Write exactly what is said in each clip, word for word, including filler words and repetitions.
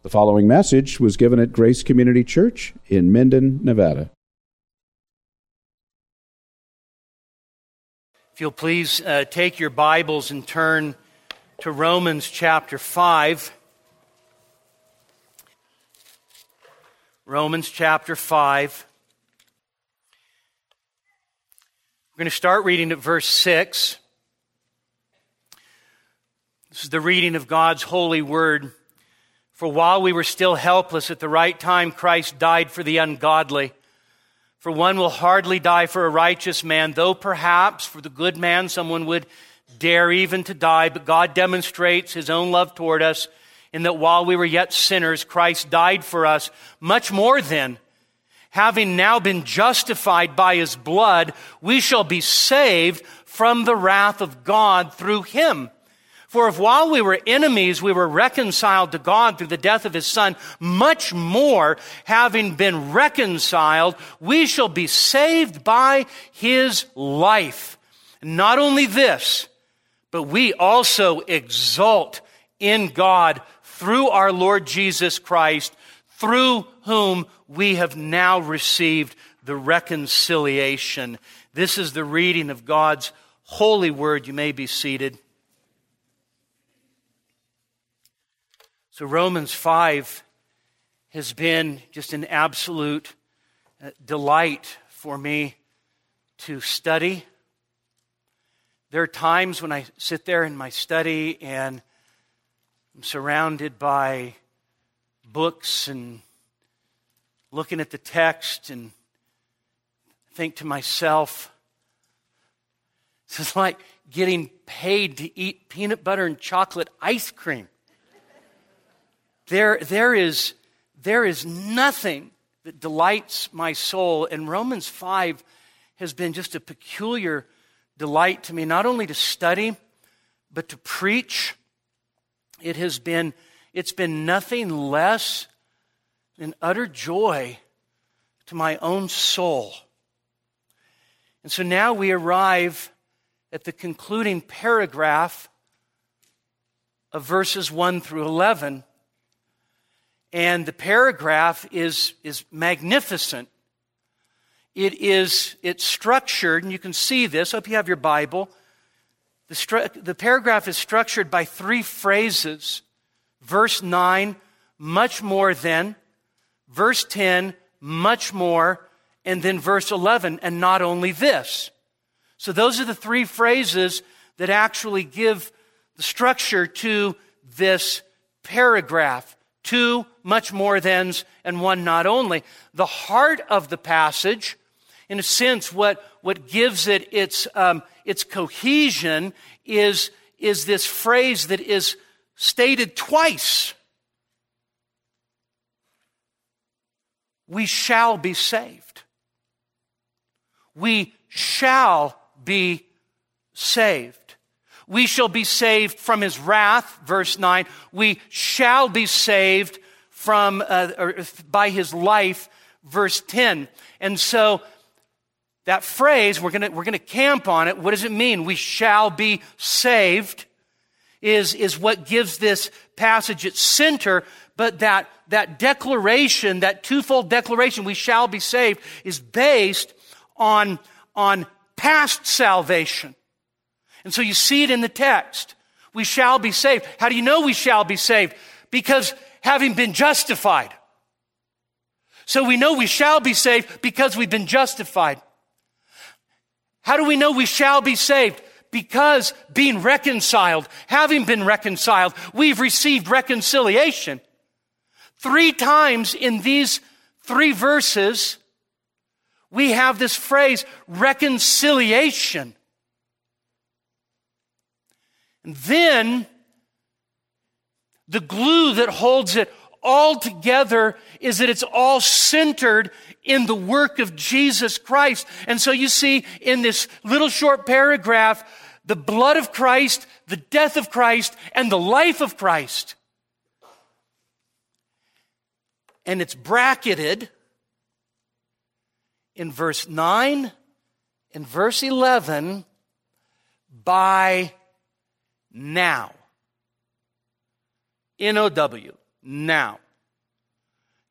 The following message was given at Grace Community Church in Minden, Nevada. If you'll please uh, take your Bibles and turn to Romans chapter five. Romans chapter five. We're going to start reading at verse six. This is the reading of God's holy word. For while we were still helpless, at the right time Christ died for the ungodly. For one will hardly die for a righteous man, though perhaps for the good man someone would dare even to die. But God demonstrates His own love toward us in that while we were yet sinners, Christ died for us. Much more then, having now been justified by His blood, we shall be saved from the wrath of God through Him. For if while we were enemies, we were reconciled to God through the death of His Son, much more, having been reconciled, we shall be saved by His life. Not only this, but we also exult in God through our Lord Jesus Christ, through whom we have now received the reconciliation. This is the reading of God's holy word. You may be seated. So Romans five has been just an absolute delight for me to study. There are times when I sit there in my study and I'm surrounded by books and looking at the text and think to myself, this is like getting paid to eat peanut butter and chocolate ice cream. There, there is, there is nothing that delights my soul, and Romans five has been just a peculiar delight to me, not only to study, but to preach. It has been, it's been nothing less than utter joy to my own soul. And so now we arrive at the concluding paragraph of verses one through eleven. And the paragraph is, is magnificent. It is, it's structured, and you can see this. I hope you have your Bible. The, stru- the paragraph is structured by three phrases. Verse nine, much more than. Verse ten, much more. And then verse eleven, and not only this. So those are the three phrases that actually give the structure to this paragraph. Two much more thans and one not only. The heart of the passage, in a sense, what, what gives it its, um, its cohesion is, is this phrase that is stated twice. We shall be saved. We shall be saved. We shall be saved from His wrath, verse nine. We shall be saved from uh, or by His life, verse ten. And so that phrase, we're gonna we're gonna camp on it. What does it mean? We shall be saved is, is what gives this passage its center. But that, that declaration, that twofold declaration, we shall be saved, is based on, on past salvation. And so you see it in the text. We shall be saved. How do you know we shall be saved? Because having been justified. So we know we shall be saved because we've been justified. How do we know we shall be saved? Because being reconciled, having been reconciled, we've received reconciliation. Three times in these three verses, we have this phrase, reconciliation. And then, the glue that holds it all together is that it's all centered in the work of Jesus Christ. And so you see in this little short paragraph, the blood of Christ, the death of Christ, and the life of Christ. And it's bracketed in verse nine and verse eleven by now. N O W, now.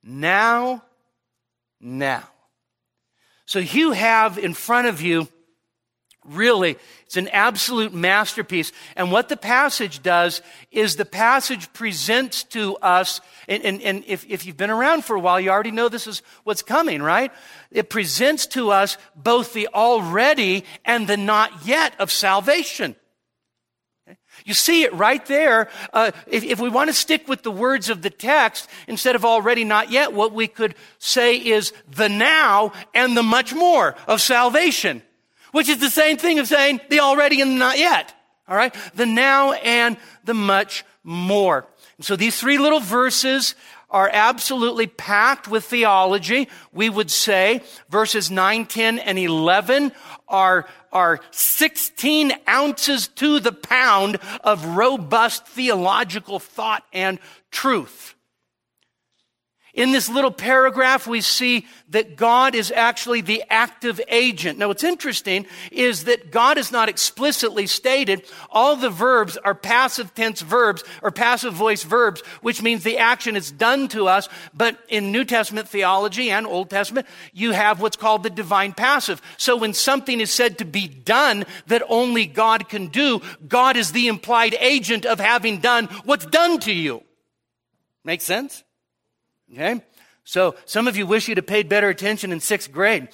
now, now. So you have in front of you, really, it's an absolute masterpiece. And what the passage does is the passage presents to us, and, and, and if, if you've been around for a while, you already know this is what's coming, right? It presents to us both the already and the not yet of salvation. You see it right there. Uh, if, if we want to stick with the words of the text, instead of already, not yet, what we could say is the now and the much more of salvation, which is the same thing of saying the already and the not yet. All right? The now and the much more. And so these three little verses are absolutely packed with theology. We would say verses nine, ten, and eleven are, are sixteen ounces to the pound of robust theological thought and truth. In this little paragraph, we see that God is actually the active agent. Now, what's interesting is that God is not explicitly stated. All the verbs are passive tense verbs or passive voice verbs, which means the action is done to us. But in New Testament theology and Old Testament, you have what's called the divine passive. So when something is said to be done that only God can do, God is the implied agent of having done what's done to you. Make sense? Okay? So some of you wish you'd have paid better attention in sixth grade.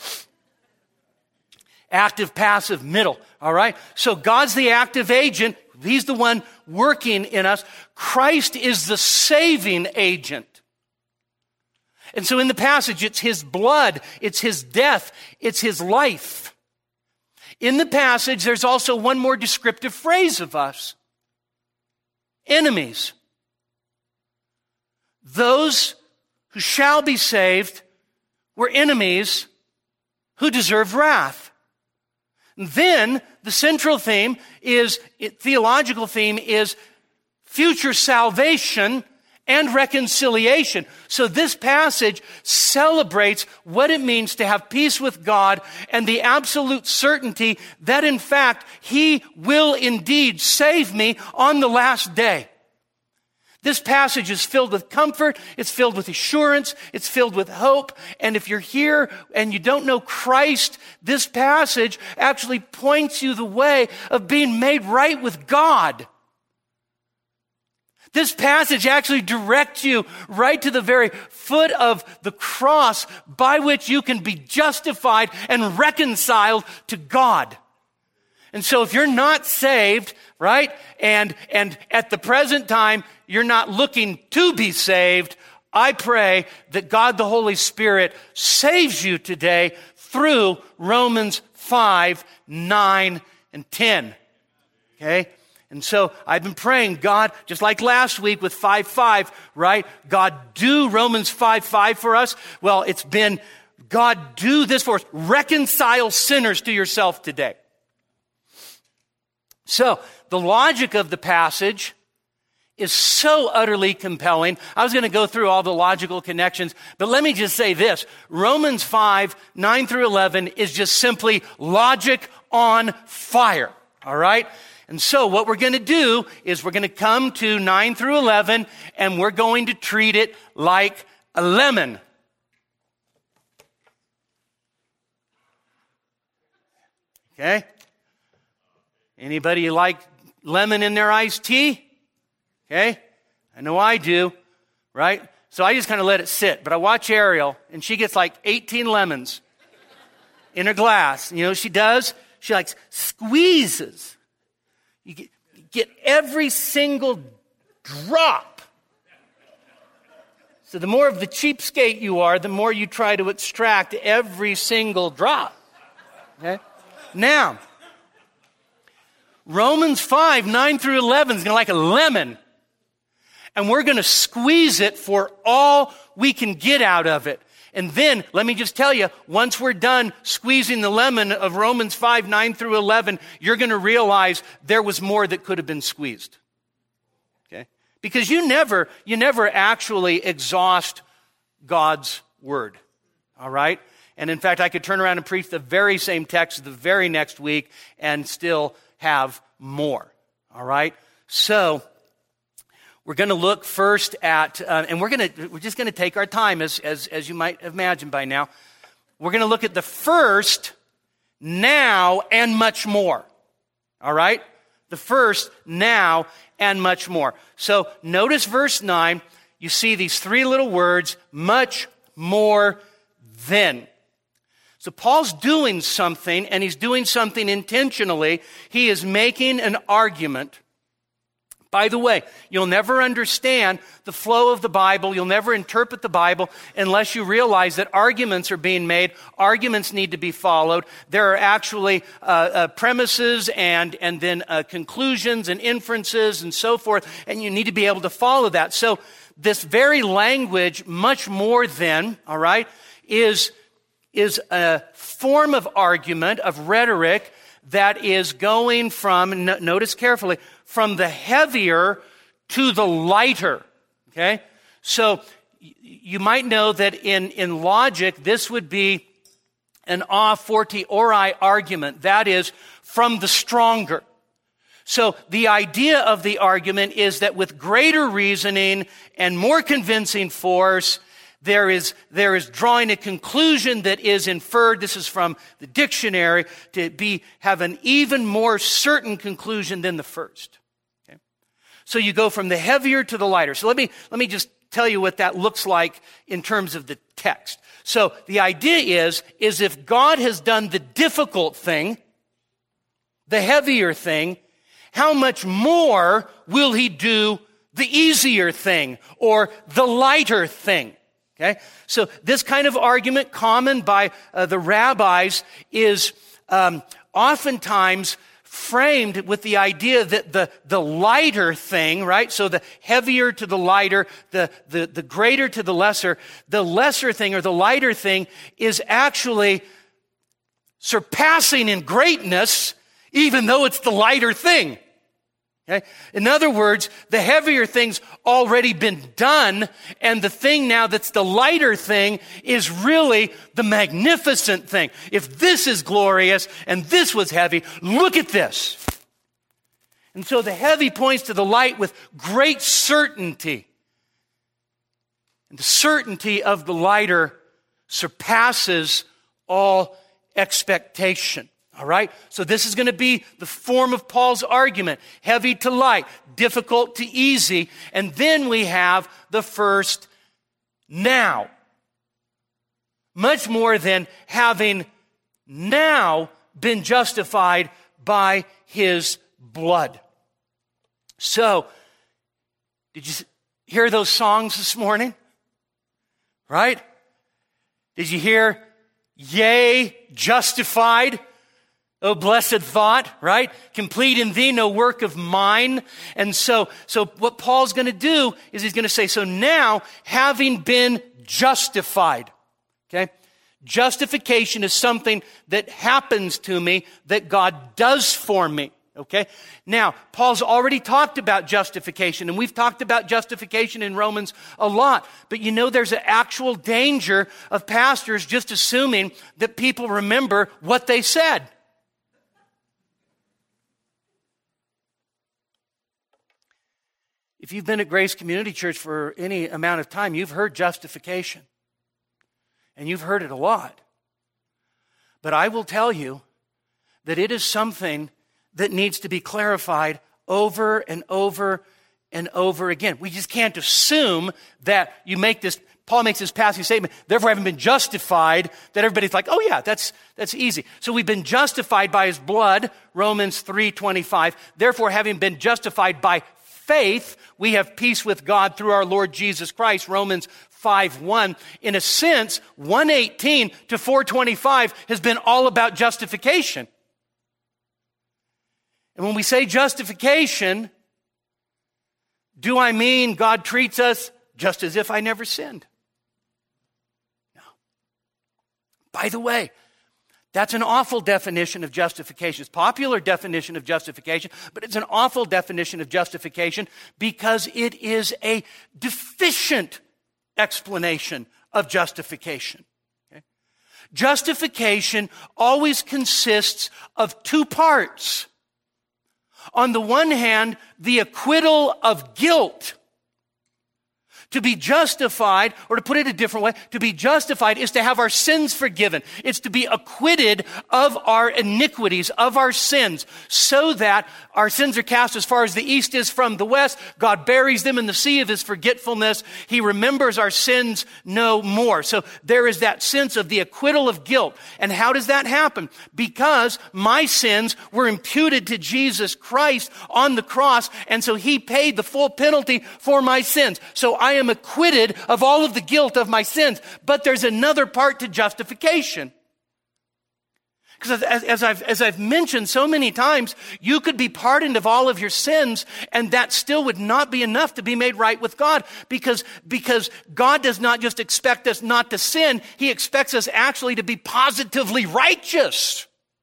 Active, passive, middle. All right? So God's the active agent. He's the one working in us. Christ is the saving agent. And so in the passage, it's his blood, it's his death, it's his life. In the passage, there's also one more descriptive phrase of us. Enemies. Those who shall be saved were enemies who deserve wrath. And then the central theme is, theological theme is future salvation and reconciliation. So this passage celebrates what it means to have peace with God and the absolute certainty that in fact he will indeed save me on the last day. This passage is filled with comfort, it's filled with assurance, it's filled with hope. And if you're here and you don't know Christ, this passage actually points you the way of being made right with God. This passage actually directs you right to the very foot of the cross by which you can be justified and reconciled to God. And so if you're not saved, right, and and at the present time, you're not looking to be saved, I pray that God the Holy Spirit saves you today through Romans five, nine, and ten. Okay? And so I've been praying, God, just like last week with five five, right? God, do Romans five five for us. Well, it's been, God, do this for us. Reconcile sinners to yourself today. So, the logic of the passage is so utterly compelling. I was going to go through all the logical connections, but let me just say this. Romans five, nine through eleven is just simply logic on fire. All right? And so what we're going to do is we're going to come to nine through eleven, and we're going to treat it like a lemon. Okay? Anybody like lemon in their iced tea? Okay? I know I do, right? So I just kind of let it sit. But I watch Ariel, and she gets like eighteen lemons in her glass. You know what she does? She like squeezes. You get, you get every single drop. So the more of the cheapskate you are, the more you try to extract every single drop. Okay? Now, Romans five, nine through eleven is going to like a lemon. And we're going to squeeze it for all we can get out of it. And then, let me just tell you, once we're done squeezing the lemon of Romans five, nine through eleven, you're going to realize there was more that could have been squeezed. Okay? Because you never, you never actually exhaust God's word. All right? And in fact, I could turn around and preach the very same text the very next week and still have more. All right? So, We're going to look first at, uh, and we're going to, we're just going to take our time, as, as, as you might imagine by now. We're going to look at the first, now, and much more. All right? The first, now, and much more. So notice verse nine. You see these three little words, much more than. So Paul's doing something, and he's doing something intentionally. He is making an argument. By the way, you'll never understand the flow of the Bible. You'll never interpret the Bible unless you realize that arguments are being made. Arguments need to be followed. There are actually uh, uh, premises and, and then uh, conclusions and inferences and so forth, and you need to be able to follow that. So this very language, much more than, all right, is, is a form of argument, of rhetoric, that is going from, no, notice carefully, from the heavier to the lighter, okay? So y- you might know that in, in logic, this would be an a fortiori argument, that is, from the stronger. So the idea of the argument is that with greater reasoning and more convincing force, There is, there is drawing a conclusion that is inferred, this is from the dictionary, to be, have an even more certain conclusion than the first. Okay? So you go from the heavier to the lighter. So let me, let me just tell you what that looks like in terms of the text. So the idea is, is if God has done the difficult thing, the heavier thing, how much more will he do the easier thing or the lighter thing? Okay, so this kind of argument, common by uh, the rabbis, is um, oftentimes framed with the idea that the, the lighter thing, right? So the heavier to the lighter, the, the, the greater to the lesser, the lesser thing or the lighter thing is actually surpassing in greatness, even though it's the lighter thing. Okay? In other words, the heavier thing's already been done, and the thing now that's the lighter thing is really the magnificent thing. If this is glorious and this was heavy, look at this. And so the heavy points to the light with great certainty. And the certainty of the lighter surpasses all expectation. All right? So this is going to be the form of Paul's argument. Heavy to light, difficult to easy. And then we have the first now. Much more than having now been justified by his blood. So, did you hear those songs this morning? Right? Did you hear, yea, justified? Oh, blessed thought, right? Complete in thee, no work of mine. And so, so what Paul's going to do is he's going to say, so now, having been justified, okay? Justification is something that happens to me, that God does for me, okay? Now, Paul's already talked about justification, and we've talked about justification in Romans a lot. But you know, there's an actual danger of pastors just assuming that people remember what they said. If you've been at Grace Community Church for any amount of time, you've heard justification. And you've heard it a lot. But I will tell you that it is something that needs to be clarified over and over and over again. We just can't assume that you make this, Paul makes this passing statement, therefore having been justified, that everybody's like, oh yeah, that's that's easy. So we've been justified by his blood, Romans three twenty-five. Therefore, having been justified by faith, we have peace with God through our Lord Jesus Christ, Romans five one. In a sense, one eighteen to four twenty-five has been all about justification. And when we say justification, do I mean God treats us just as if I never sinned? No. By the way, that's an awful definition of justification. It's a popular definition of justification, but it's an awful definition of justification because it is a deficient explanation of justification. Okay? Justification always consists of two parts. On the one hand, the acquittal of guilt. To be justified, or to put it a different way, to be justified is to have our sins forgiven. It's to be acquitted of our iniquities, of our sins, so that our sins are cast as far as the east is from the west. God buries them in the sea of his forgetfulness. He remembers our sins no more. So there is that sense of the acquittal of guilt. And how does that happen? Because my sins were imputed to Jesus Christ on the cross, and so he paid the full penalty for my sins. So I am acquitted of all of the guilt of my sins. But there's another part to justification. Because as, as, I've, as I've mentioned so many times, you could be pardoned of all of your sins, and that still would not be enough to be made right with God. Because, because God does not just expect us not to sin, he expects us actually to be positively righteous.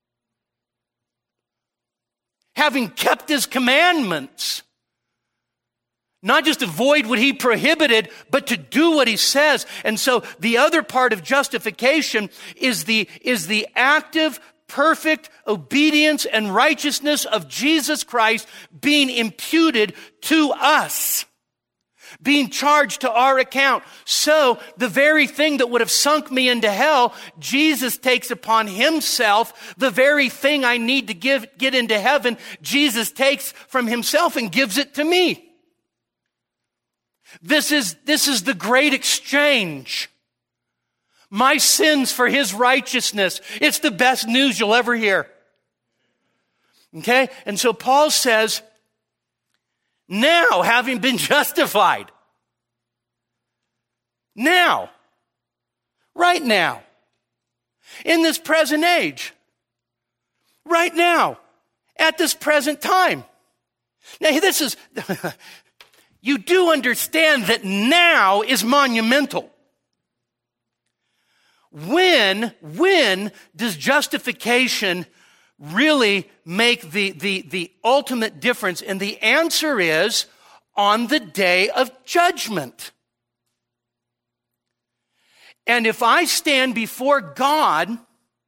Having kept his commandments. Not just avoid what he prohibited, but to do what he says. And so the other part of justification is the, is the active, perfect obedience and righteousness of Jesus Christ being imputed to us, being charged to our account. So the very thing that would have sunk me into hell, Jesus takes upon himself. The very thing I need to give, get into heaven, Jesus takes from himself and gives it to me. This is, this is the great exchange. My sins for his righteousness. It's the best news you'll ever hear. Okay? And so Paul says, now, having been justified, now, right now, in this present age, right now, at this present time. Now, this is... You do understand that now is monumental. When, when does justification really make the, the, the ultimate difference? And the answer is on the day of judgment. And if I stand before God,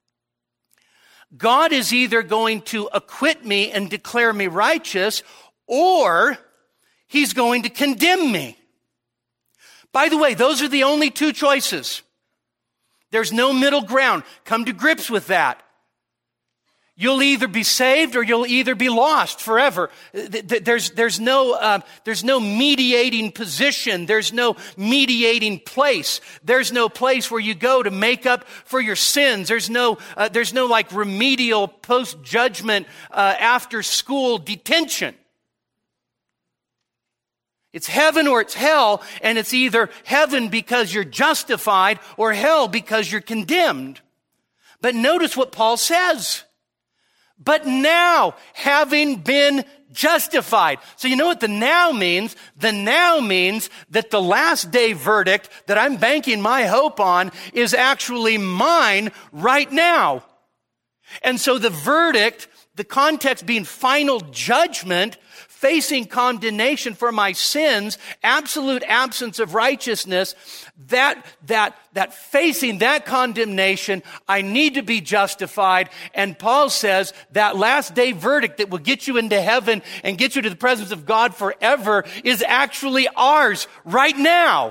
God is either going to acquit me and declare me righteous, or he's going to condemn me. By the way, those are the only two choices. There's no middle ground. Come to grips with that. You'll either be saved or you'll either be lost forever. There's, there's, no, uh, there's no mediating position. There's no mediating place. There's no place where you go to make up for your sins. There's no, uh, there's no like remedial post-judgment uh, after-school detention. It's heaven or it's hell, and it's either heaven because you're justified or hell because you're condemned. But notice what Paul says. But now, having been justified. So you know what the now means? The now means that the last day verdict that I'm banking my hope on is actually mine right now. And so the verdict, the context being final judgment, facing condemnation for my sins, absolute absence of righteousness, that, that, that facing that condemnation, I need to be justified. And Paul says that last day verdict that will get you into heaven and get you to the presence of God forever is actually ours right now.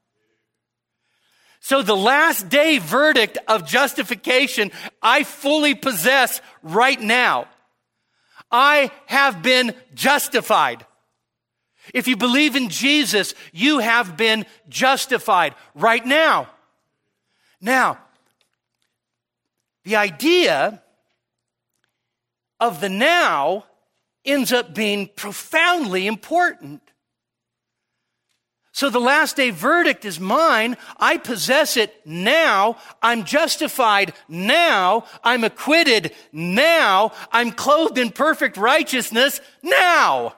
So the last day verdict of justification, I fully possess right now. I have been justified. If you believe in Jesus, you have been justified right now. Now, the idea of the now ends up being profoundly important. So the last day verdict is mine. I possess it now. I'm justified now. I'm acquitted now. I'm clothed in perfect righteousness now.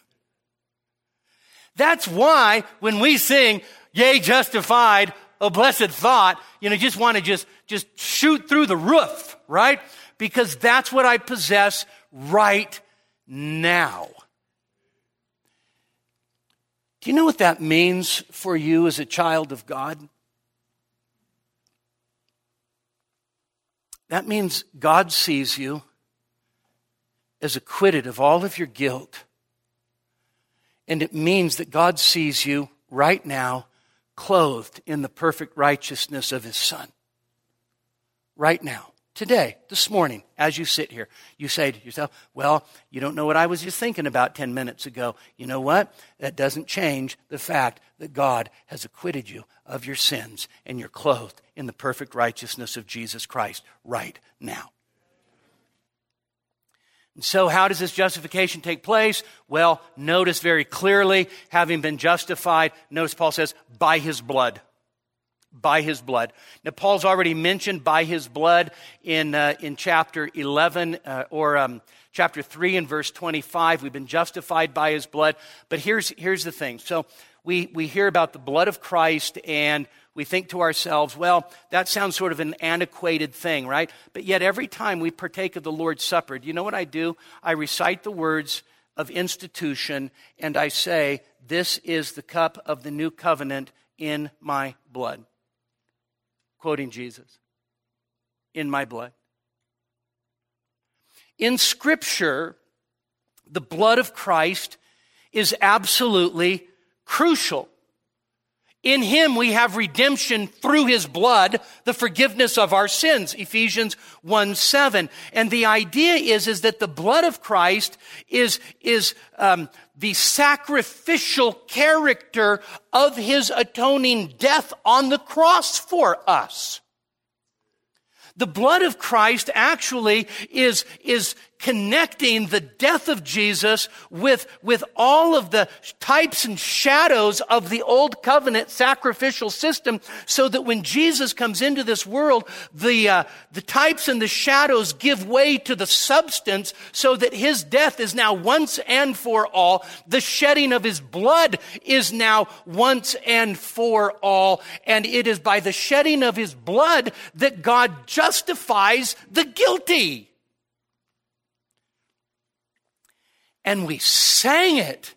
That's why when we sing, yea, justified, oh, blessed thought, you know, just want to just, just shoot through the roof, right? Because that's what I possess right now. Do you know what that means for you as a child of God? That means God sees you as acquitted of all of your guilt. And it means that God sees you right now, clothed in the perfect righteousness of his Son. Right now. Today, this morning, as you sit here, you say to yourself, well, you don't know what I was just thinking about ten minutes ago. You know what? That doesn't change the fact that God has acquitted you of your sins and you're clothed in the perfect righteousness of Jesus Christ right now. And so how does this justification take place? Well, notice very clearly, having been justified, notice Paul says, by his blood. By his blood. Now, Paul's already mentioned by his blood in uh, in chapter eleven uh, or um, chapter three and verse twenty-five. We've been justified by his blood. But here's here's the thing. So we we hear about the blood of Christ and we think to ourselves, well, that sounds sort of an antiquated thing, right? But yet every time we partake of the Lord's Supper, do you know what I do? I recite the words of institution and I say, this is the cup of the new covenant in my blood. Quoting Jesus, in my blood. In Scripture, the blood of Christ is absolutely crucial. In him we have redemption through his blood, the forgiveness of our sins, Ephesians one seven. And the idea is, is that the blood of Christ is, is um, the sacrificial character of his atoning death on the cross for us. The blood of Christ actually is, is connecting the death of Jesus with, with all of the types and shadows of the old covenant sacrificial system, so that when Jesus comes into this world, the, uh, the types and the shadows give way to the substance, so that his death is now once and for all. The shedding of his blood is now once and for all. And it is by the shedding of his blood that God justifies the guilty. And we sang it.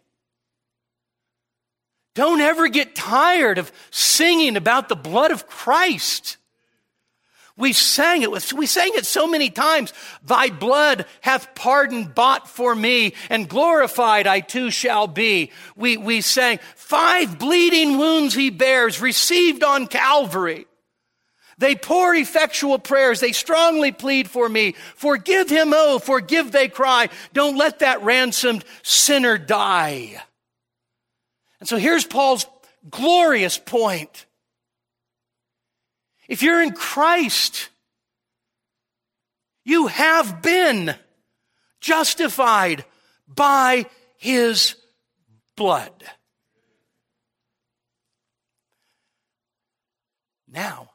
Don't ever get tired of singing about the blood of Christ. We sang it. We sang it so many times. Thy blood hath pardon bought for me, and glorified I too shall be. We, we sang, five bleeding wounds he bears, received on Calvary. They pour effectual prayers. They strongly plead for me. Forgive him, oh, forgive, they cry. Don't let that ransomed sinner die. And so here's Paul's glorious point. If you're in Christ, you have been justified by his blood. Now,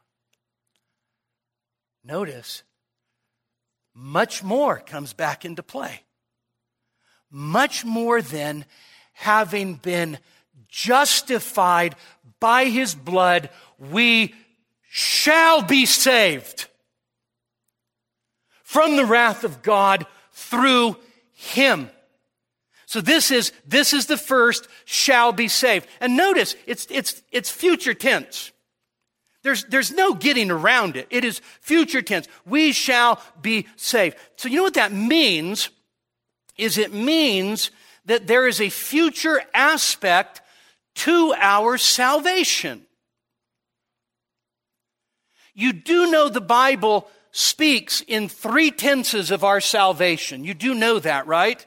notice, much more comes back into play. Much more than having been justified by his blood, we shall be saved from the wrath of God through him. So this is, this is the first shall be saved. And notice, it's, it's, it's future tense. There's, there's no getting around it. It is future tense. We shall be saved. So you know what that means? Is it means that there is a future aspect to our salvation. You do know the Bible speaks in three tenses of our salvation. You do know that, right?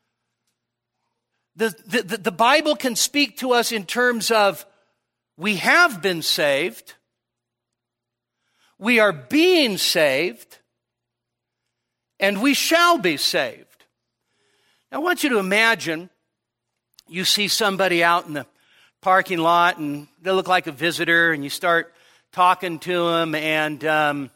The, the, the Bible can speak to us in terms of we have been saved, we are being saved, and we shall be saved. Now, I want you to imagine you see somebody out in the parking lot and they look like a visitor, and you start talking to them, and um,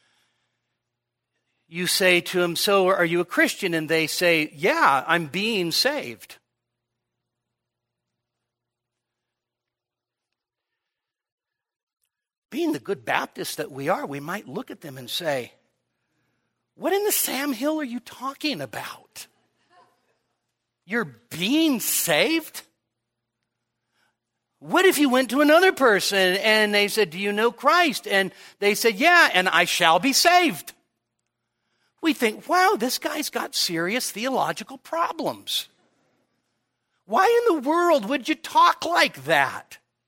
you say to them, so are you a Christian? And they say, yeah, I'm being saved. Being the good Baptist that we are, we might look at them and say, what in the Sam Hill are you talking about? You're being saved? What if you went to another person and they said, do you know Christ? And they said, yeah, and I shall be saved. We think, wow, this guy's got serious theological problems. Why in the world would you talk like that?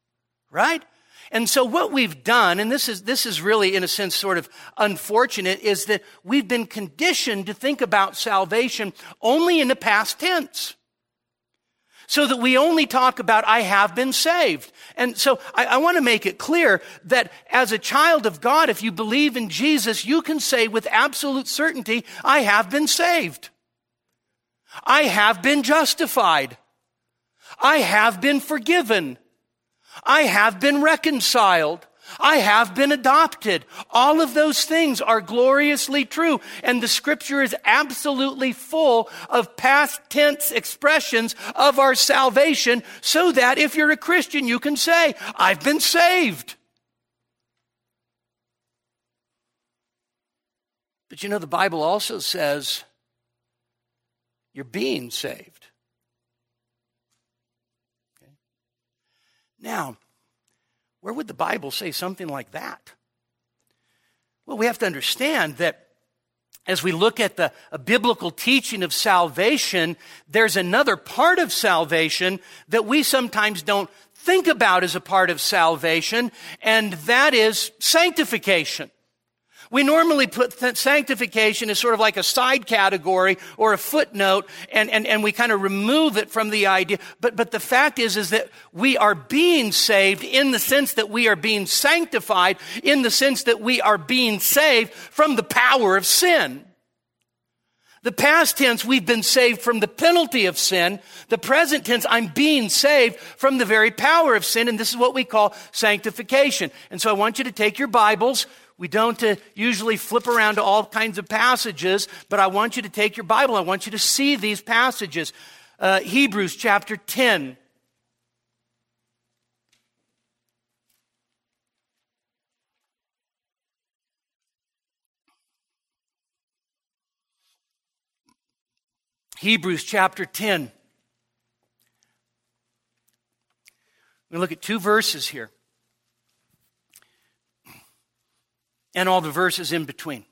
right? And so what we've done, and this is, this is really in a sense sort of unfortunate, is that we've been conditioned to think about salvation only in the past tense. So that we only talk about, I have been saved. And so I, I want to make it clear that as a child of God, if you believe in Jesus, you can say with absolute certainty, I have been saved. I have been justified. I have been forgiven. I have been reconciled. I have been adopted. All of those things are gloriously true. And the scripture is absolutely full of past tense expressions of our salvation so that if you're a Christian, you can say, I've been saved. But you know, the Bible also says you're being saved. Okay. Now, where would the Bible say something like that? Well, we have to understand that as we look at the a biblical teaching of salvation, there's another part of salvation that we sometimes don't think about as a part of salvation, and that is sanctification. We normally put th- sanctification as sort of like a side category or a footnote, and, and, and we kind of remove it from the idea. But, but the fact is, is that we are being saved in the sense that we are being sanctified, in the sense that we are being saved from the power of sin. The past tense, we've been saved from the penalty of sin. The present tense, I'm being saved from the very power of sin, and this is what we call sanctification. And so I want you to take your Bibles. We don't uh, usually flip around to all kinds of passages, but I want you to take your Bible. I want you to see these passages. Uh, Hebrews chapter ten. Hebrews chapter ten. We're going to look at two verses here. And all the verses in between.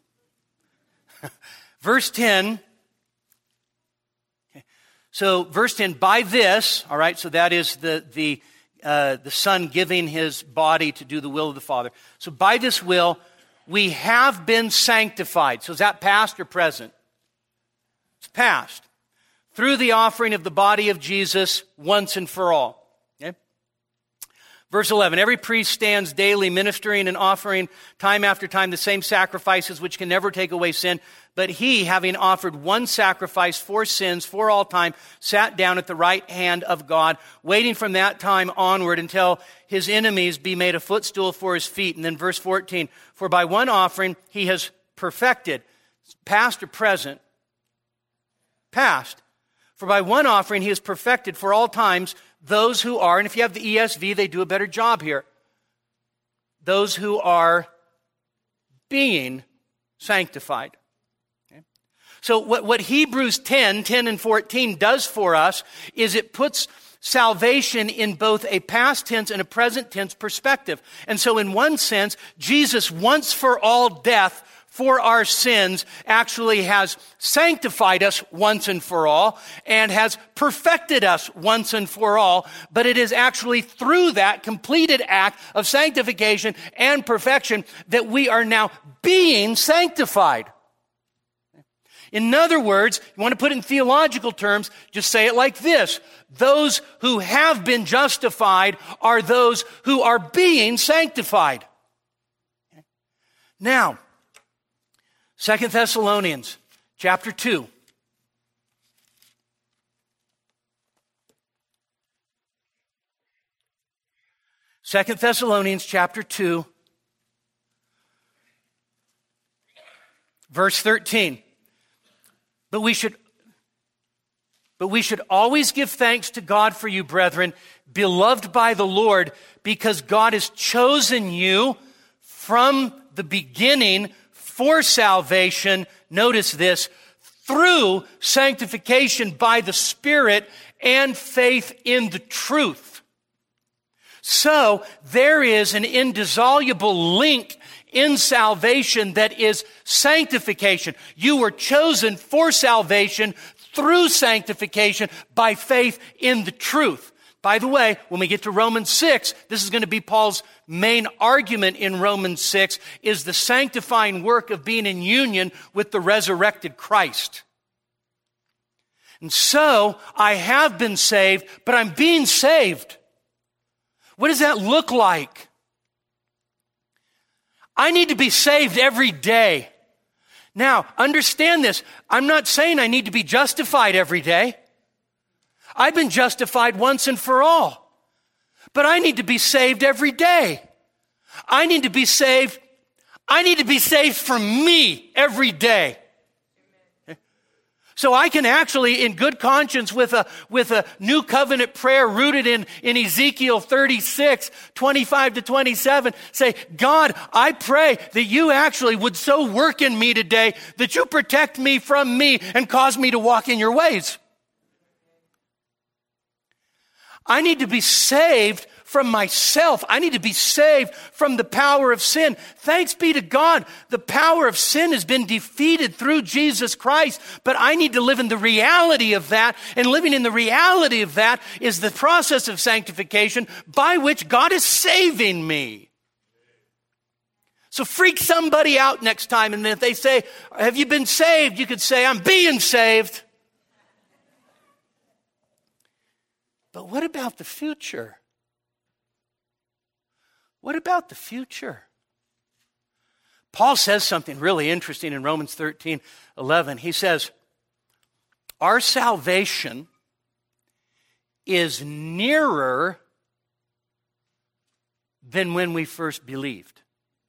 Verse ten. Okay. So verse ten, by this, all right, so that is the, the, uh, the Son giving his body to do the will of the Father. So by this will, we have been sanctified. So is that past or present? It's past. Through the offering of the body of Jesus once and for all. Okay? Verse eleven, every priest stands daily ministering and offering time after time the same sacrifices which can never take away sin. But he, having offered one sacrifice for sins for all time, sat down at the right hand of God, waiting from that time onward until his enemies be made a footstool for his feet. And then verse fourteen, for by one offering he has perfected, past or present, past. For by one offering he has perfected for all times those who are, and if you have the E S V, they do a better job here, those who are being sanctified. Okay? So what, what Hebrews ten, ten and fourteen does for us is it puts salvation in both a past tense and a present tense perspective. And so in one sense, Jesus once for all death for our sins actually has sanctified us once and for all and has perfected us once and for all. But it is actually through that completed act of sanctification and perfection that we are now being sanctified. In other words, you want to put it in theological terms, just say it like this. Those who have been justified are those who are being sanctified. Now, Second Thessalonians chapter two. Second Thessalonians chapter two, verse thirteen. But we should But we should always give thanks to God for you, brethren, beloved by the Lord, because God has chosen you from the beginning for salvation, notice this, through sanctification by the Spirit and faith in the truth. So there is an indissoluble link in salvation that is sanctification. You were chosen for salvation through sanctification by faith in the truth. By the way, when we get to Romans six, this is going to be Paul's main argument in Romans six, is the sanctifying work of being in union with the resurrected Christ. And so, I have been saved, but I'm being saved. What does that look like? I need to be saved every day. Now, understand this. I'm not saying I need to be justified every day. I've been justified once and for all. But I need to be saved every day. I need to be saved. I need to be saved from me every day. So I can actually, in good conscience, with a, with a new covenant prayer rooted in, in Ezekiel thirty-six, twenty-five to twenty-seven, say, God, I pray that you actually would so work in me today that you protect me from me and cause me to walk in your ways. I need to be saved from myself. I need to be saved from the power of sin. Thanks be to God, the power of sin has been defeated through Jesus Christ, but I need to live in the reality of that, and living in the reality of that is the process of sanctification by which God is saving me. So freak somebody out next time, and if they say, have you been saved? You could say, I'm being saved. But what about the future? What about the future? Paul says something really interesting in Romans thirteen eleven. He says, our salvation is nearer than when we first believed.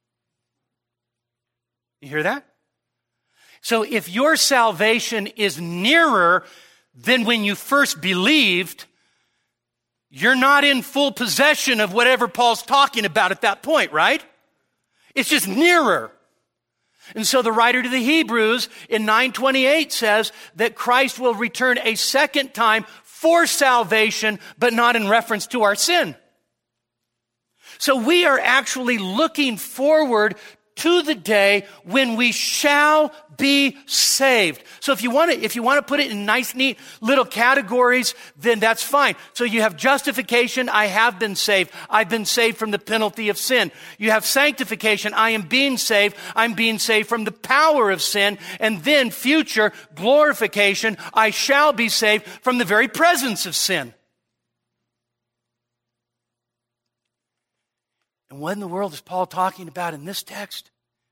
You hear that? So if your salvation is nearer than when you first believed, you're not in full possession of whatever Paul's talking about at that point, right? It's just nearer. And so the writer to the Hebrews in nine twenty-eight says that Christ will return a second time for salvation, but not in reference to our sin. So we are actually looking forward to the day when we shall be saved. So if you want to, if you want to put it in nice, neat little categories, then that's fine. So you have justification, I have been saved. I've been saved from the penalty of sin. You have sanctification, I am being saved. I'm being saved from the power of sin. And then future glorification, I shall be saved from the very presence of sin. And what in the world is Paul talking about in this text?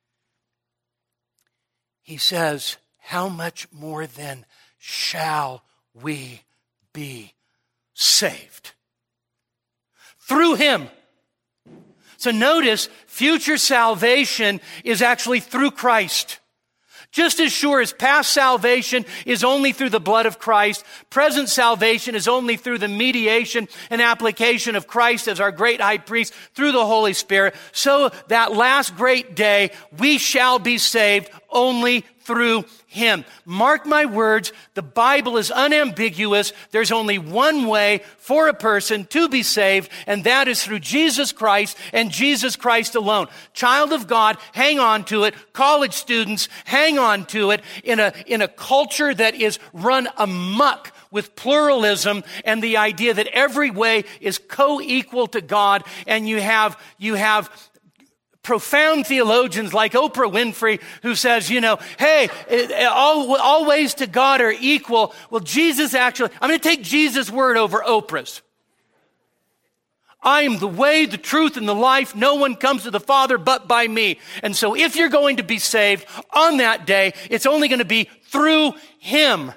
He says, how much more then shall we be saved? Through him. So notice, future salvation is actually through Christ. Just as sure as past salvation is only through the blood of Christ, present salvation is only through the mediation and application of Christ as our great high priest through the Holy Spirit, so that last great day we shall be saved only through him. Mark my words, the Bible is unambiguous. There's only one way for a person to be saved, and that is through Jesus Christ and Jesus Christ alone. Child of God, hang on to it. College students, hang on to it. In a, in a culture that is run amok with pluralism and the idea that every way is co-equal to God, and you have, you have profound theologians like Oprah Winfrey who says, you know, hey, all, all ways to God are equal. Well, Jesus actually, I'm going to take Jesus' word over Oprah's. I am the way, the truth, and the life. No one comes to the Father but by me. And so if you're going to be saved on that day, it's only going to be through him.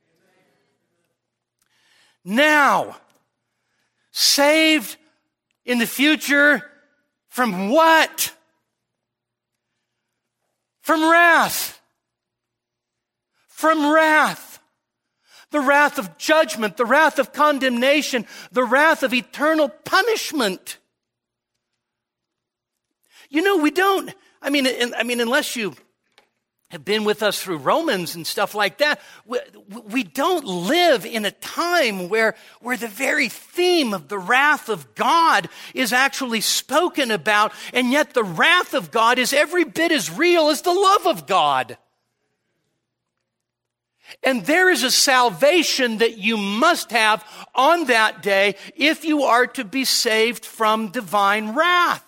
Now, saved in the future from what? From wrath. From wrath. The wrath of judgment, the wrath of condemnation, the wrath of eternal punishment. You know, we don't, I mean, I mean, unless you have been with us through Romans and stuff like that, we, we don't live in a time where, where the very theme of the wrath of God is actually spoken about, and yet the wrath of God is every bit as real as the love of God. And there is a salvation that you must have on that day if you are to be saved from divine wrath.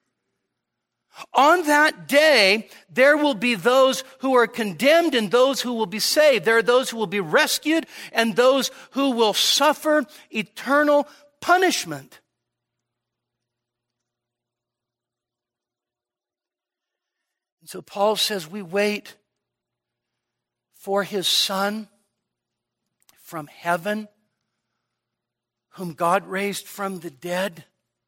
On that day, there will be those who are condemned and those who will be saved. There are those who will be rescued and those who will suffer eternal punishment. And so Paul says we wait for his Son from heaven, whom God raised from the dead,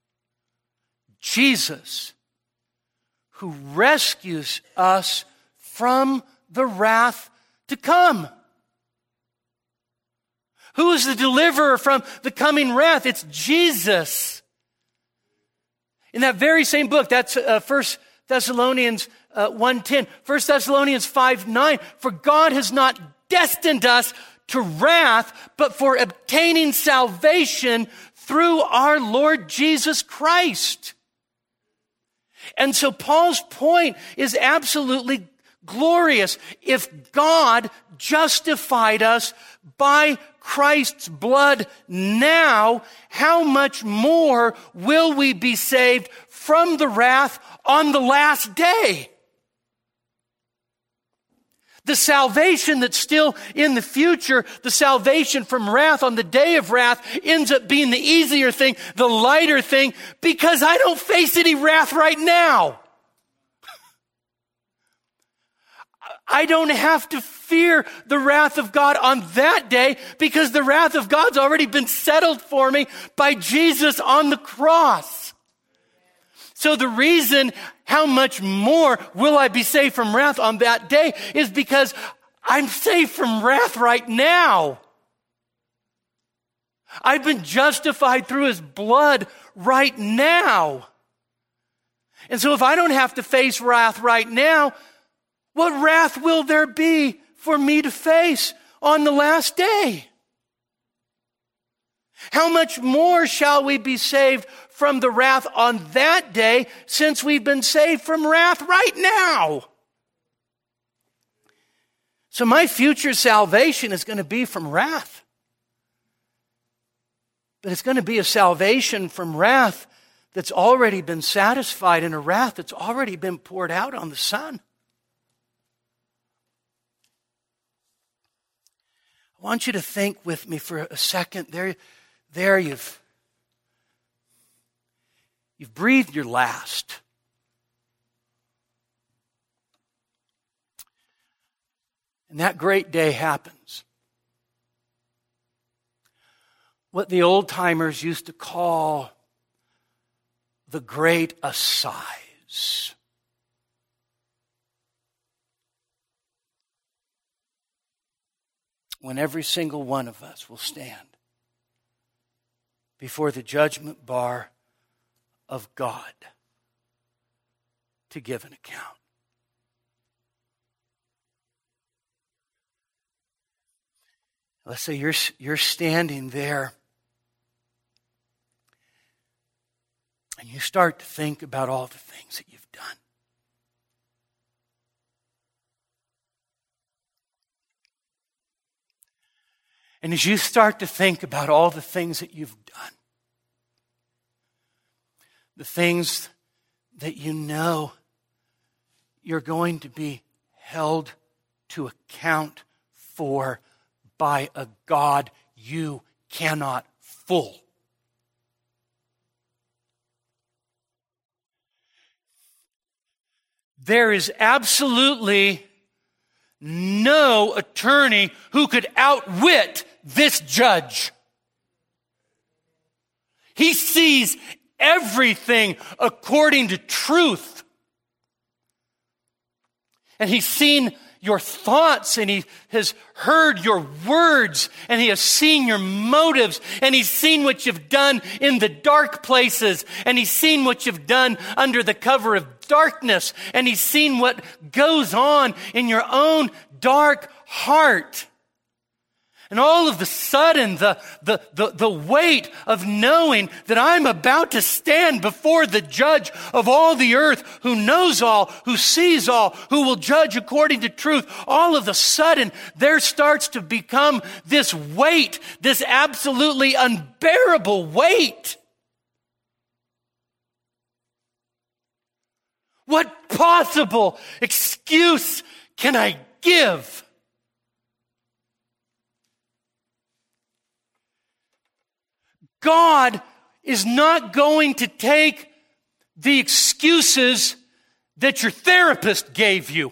Jesus, who rescues us from the wrath to come. Who is the deliverer from the coming wrath? It's Jesus. In that very same book, that's uh, First Thessalonians uh, one ten, First Thessalonians five nine, for God has not destined us to wrath, but for obtaining salvation through our Lord Jesus Christ. And so Paul's point is absolutely glorious. If God justified us by Christ's blood now, how much more will we be saved from the wrath on the last day? The salvation that's still in the future, the salvation from wrath on the day of wrath, ends up being the easier thing, the lighter thing, because I don't face any wrath right now. I don't have to fear the wrath of God on that day because the wrath of God's already been settled for me by Jesus on the cross. So the reason how much more will I be saved from wrath on that day is because I'm saved from wrath right now. I've been justified through his blood right now. And so if I don't have to face wrath right now, what wrath will there be for me to face on the last day? How much more shall we be saved from the wrath on that day since we've been saved from wrath right now? So my future salvation is going to be from wrath. But it's going to be a salvation from wrath that's already been satisfied in a wrath that's already been poured out on the Son. I want you to think with me for a second. There, there you've, you've breathed your last. And that great day happens. What the old-timers used to call the great assize. When every single one of us will stand before the judgment bar of God to give an account. Let's say you're, you're standing there and you start to think about all the things that you've done. And as you start to think about all the things that you've done, the things that you know you're going to be held to account for by a God you cannot fool. There is absolutely no attorney who could outwit this judge. He sees everything according to truth. And he's seen your thoughts, and he has heard your words, and he has seen your motives, and he's seen what you've done in the dark places, and he's seen what you've done under the cover of darkness, and he's seen what goes on in your own dark heart. And all of the sudden, the, the, the, the weight of knowing that I'm about to stand before the judge of all the earth, who knows all, who sees all, who will judge according to truth, all of a sudden, there starts to become this weight, this absolutely unbearable weight. What possible excuse can I give? God is not going to take the excuses that your therapist gave you.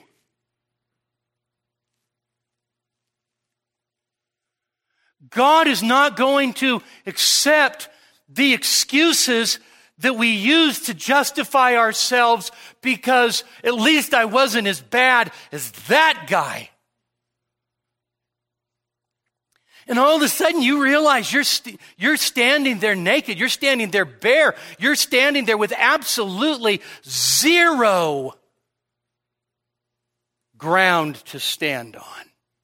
God is not going to accept the excuses that we use to justify ourselves because at least I wasn't as bad as that guy. And all of a sudden you realize you're, st- you're standing there naked. You're standing there bare. You're standing there with absolutely zero ground to stand on.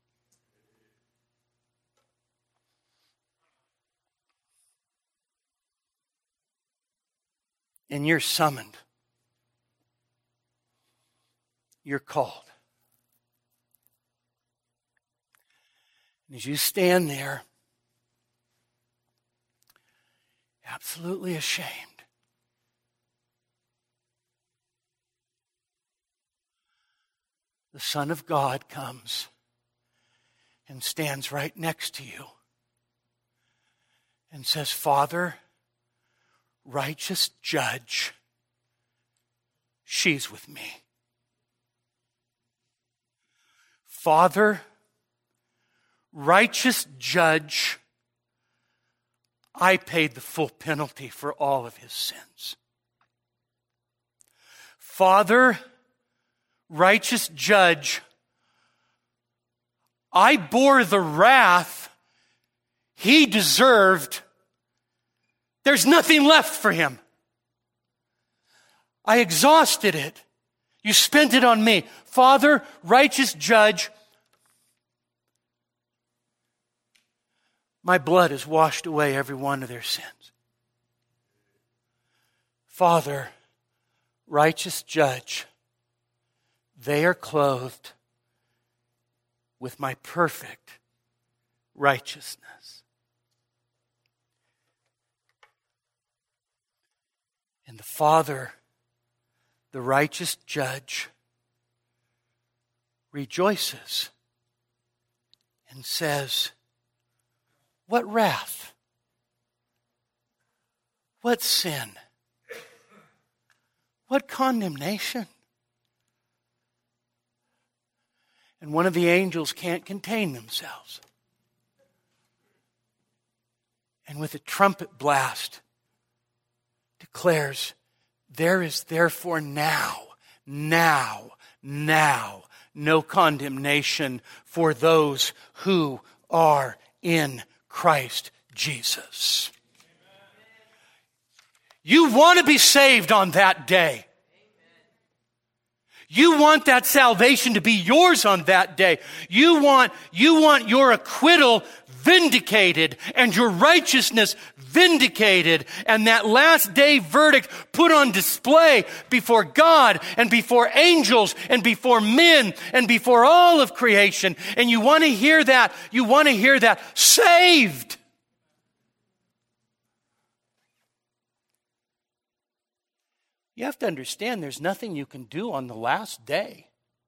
And you're summoned. You're called. And as you stand there, absolutely ashamed, the Son of God comes and stands right next to you and says, Father, righteous judge, she's with me. Father, righteous judge, I paid the full penalty for all of his sins. Father, righteous judge, I bore the wrath he deserved. There's nothing left for him. I exhausted it. You spent it on me. Father, righteous judge, my blood has washed away every one of their sins. Father, righteous judge, they are clothed with my perfect righteousness. And the Father, the righteous judge, rejoices and says, what wrath? What sin? What condemnation? And one of the angels can't contain themselves. And with a trumpet blast, declares, there is therefore now, now, now, no condemnation for those who are in Christ Jesus. You want to be saved on that day. You want that salvation to be yours on that day. You want, you want your acquittal vindicated and your righteousness vindicated and that last day verdict put on display before God and before angels and before men and before all of creation. And you want to hear that. You want to hear that. Saved. You have to understand there's nothing you can do on the last day.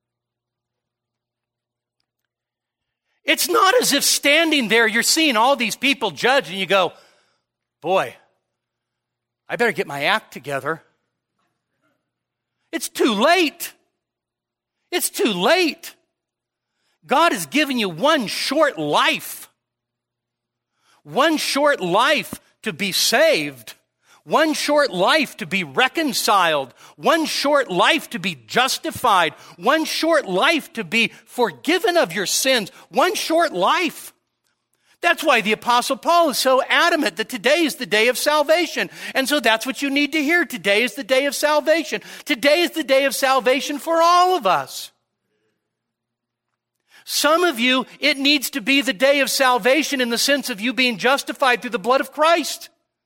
It's not as if standing there, you're seeing all these people judge and you go, boy, I better get my act together. It's too late. It's too late. God has given you one short life. One short life to be saved. One short life to be reconciled. One short life to be justified. One short life to be forgiven of your sins. One short life. That's why the Apostle Paul is so adamant that today is the day of salvation. And so that's what you need to hear. Today is the day of salvation. Today is the day of salvation for all of us. Some of you, it needs to be the day of salvation in the sense of you being justified through the blood of Christ.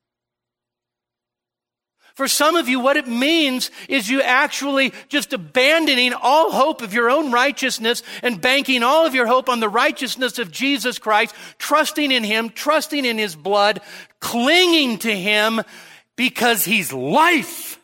For some of you, what it means is you actually just abandoning all hope of your own righteousness and banking all of your hope on the righteousness of Jesus Christ, trusting in Him, trusting in His blood, clinging to Him because He's life.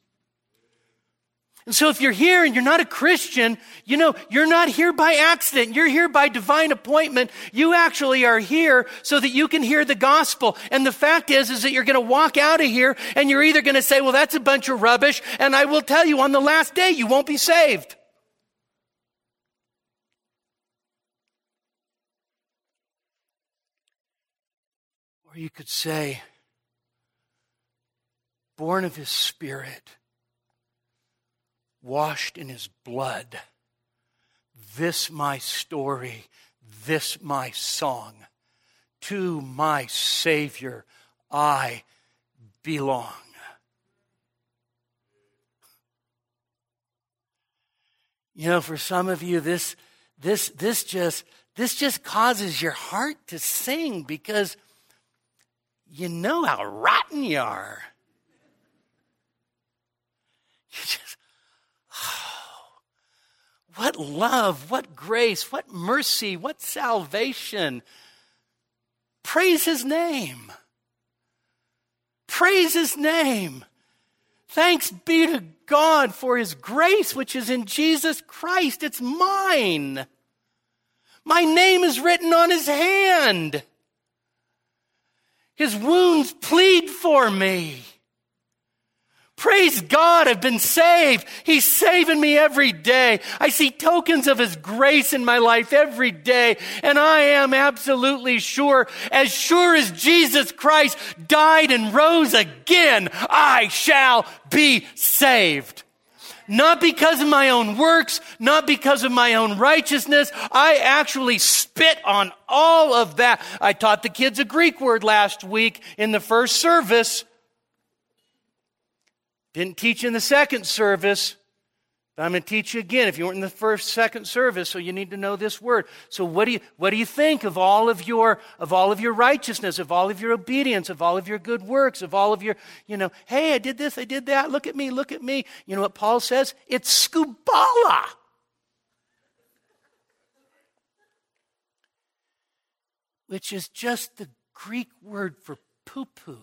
And so if you're here and you're not a Christian, you know, you're not here by accident. You're here by divine appointment. You actually are here so that you can hear the gospel. And the fact is, is that you're going to walk out of here and you're either going to say, well, that's a bunch of rubbish. And I will tell you on the last day, you won't be saved. Or you could say, born of His Spirit, washed in His blood, this my story, this my song, to my Savior I belong. You know, for some of you, this, this, this just, this just causes your heart to sing because you know how rotten you are. You just, oh, what love, what grace, what mercy, what salvation. Praise His name. Praise His name. Thanks be to God for His grace, which is in Jesus Christ. It's mine. My name is written on His hand. His wounds plead for me. Praise God, I've been saved. He's saving me every day. I see tokens of His grace in my life every day. And I am absolutely sure, as sure as Jesus Christ died and rose again, I shall be saved. Not because of my own works, not because of my own righteousness. I actually spit on all of that. I taught the kids a Greek word last week in the first service. Didn't teach in the second service, but I'm going to teach you again if you weren't in the first, second service, so you need to know this word. So what do you, what do you think of all of your, of all of your righteousness, of all of your obedience, of all of your good works, of all of your, you know, hey, I did this, I did that, look at me, look at me. You know what Paul says? It's skubala. Which is just the Greek word for poo-poo.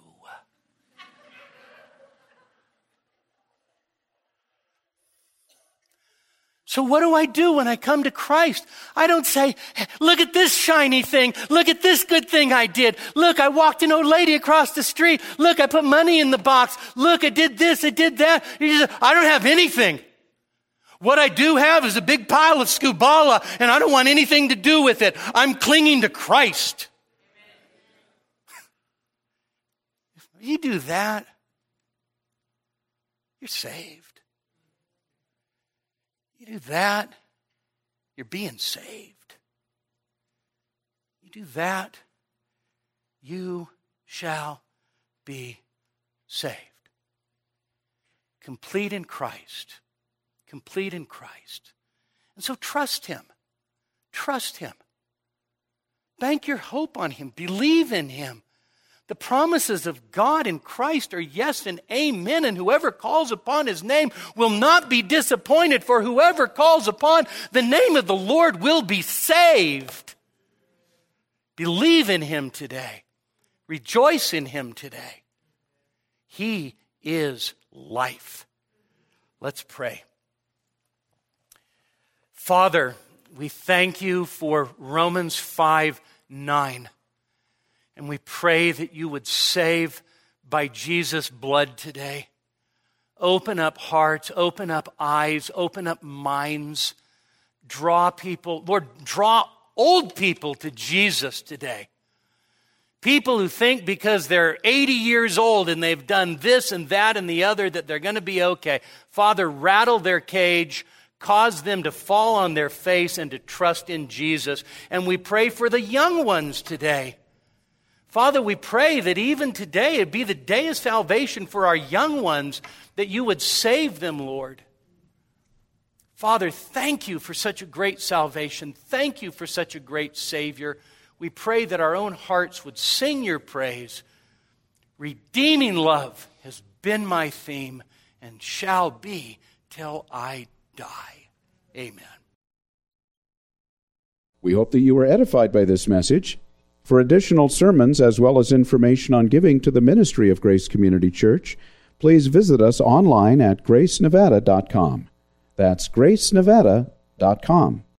So what do I do when I come to Christ? I don't say, look at this shiny thing. Look at this good thing I did. Look, I walked an old lady across the street. Look, I put money in the box. Look, I did this, I did that. I don't have anything. What I do have is a big pile of skubala, and I don't want anything to do with it. I'm clinging to Christ. If you do that, you're saved. You do that, you're being saved. You do that, you shall be saved. Complete in Christ. Complete in Christ. And so trust Him. Trust Him. Bank your hope on Him. Believe in Him. The promises of God in Christ are yes and amen, and whoever calls upon His name will not be disappointed, for whoever calls upon the name of the Lord will be saved. Believe in Him today. Rejoice in Him today. He is life. Let's pray. Father, we thank You for Romans five nine. And we pray that You would save by Jesus' blood today. Open up hearts, open up eyes, open up minds. Draw people, Lord, draw old people to Jesus today. People who think because they're eighty years old and they've done this and that and the other that they're going to be okay. Father, rattle their cage. Cause them to fall on their face and to trust in Jesus. And we pray for the young ones today. Father, we pray that even today it be the day of salvation for our young ones, that You would save them, Lord. Father, thank you for such a great salvation. Thank you for such a great Savior. We pray that our own hearts would sing your praise. Redeeming love has been my theme and shall be till I die. Amen. We hope that you were edified by this message. For additional sermons as well as information on giving to the ministry of Grace Community Church, please visit us online at grace nevada dot com. That's grace nevada dot com.